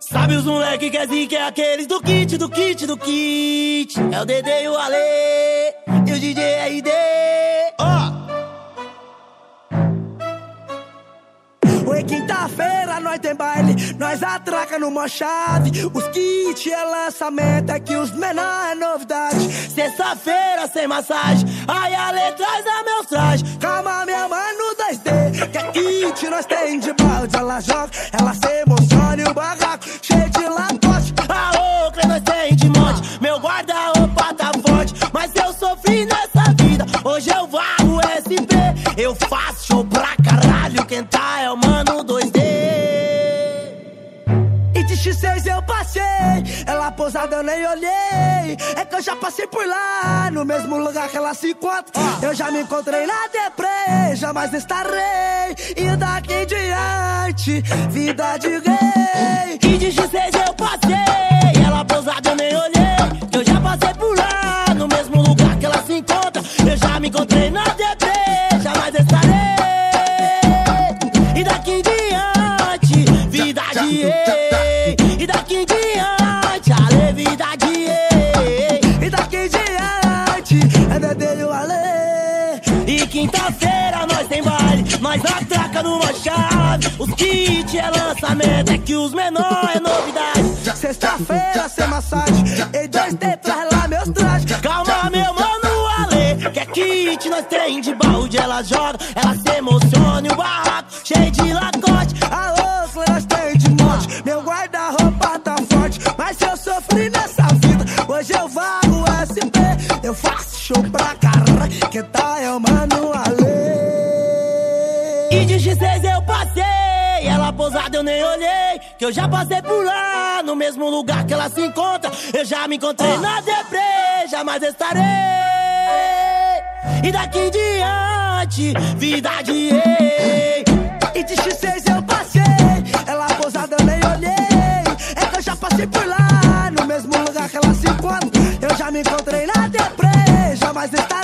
Sabe os moleque que é zica, é aqueles do kit, do kit, do kit. É o Dedê e o Ale e o DJ RD. Oi, quinta-feira nós tem baile, nós atraca numa chave. Os kits é lançamento, é que os menores é novidade. Sexta-feira sem massagem, aí a letra traz a meus trajes. Calma, minha mãe no 2D, que é kit nós tem de balde. Ela joga, ela se emociona e o barraco cheio de lacoste. A Ocla nós tem de monte, meu guarda-roupa tá forte. Mas eu sofri nessa vida, hoje eu varro SP. Eu faço show pra caralho, quem tá é o Mano 2D. E de X6 eu passei, ela posada eu nem olhei. É que eu já passei por lá, no mesmo lugar que ela se encontra. Eu já me encontrei na deprê, jamais estarei. E daqui em diante, vida de rei. E de X6 eu passei, ela posada eu nem olhei. Eu já passei por lá, no mesmo lugar que ela se encontra. Eu já me encontrei na deprê, jamais estarei. E daqui em diante, vida de rei. E daqui em diante, a vida de rei. E daqui em diante, é Dedê e o Ale. E quinta-feira nós tem baile, nós atraca numa chave. Os kits é lançamento, é que os menores é novidade. Sexta-feira sem massagem, em 2D traz lá meus trajes. Calma, meu mano Ale, que é kit nós tem de balde. Ela joga, ela se emociona e o barraco cheio de lacote. A Ocla nós tem de monte, meu guarda-roupa tá forte. Mas eu sofri nessa vida, hoje eu varro SP. Eu faço show pra caralho, que tá é o Mano Ale. E de X6 eu passei, ela posada eu nem olhei. Que eu já passei por lá, no mesmo lugar que ela se encontra. Eu já me encontrei na deprê, jamais estarei. E daqui em diante, vida de rei. E de X6 eu passei, ela posada eu nem olhei. É que eu já passei por lá, no mesmo lugar que ela se encontra. Eu já me encontrei na deprê, jamais estarei.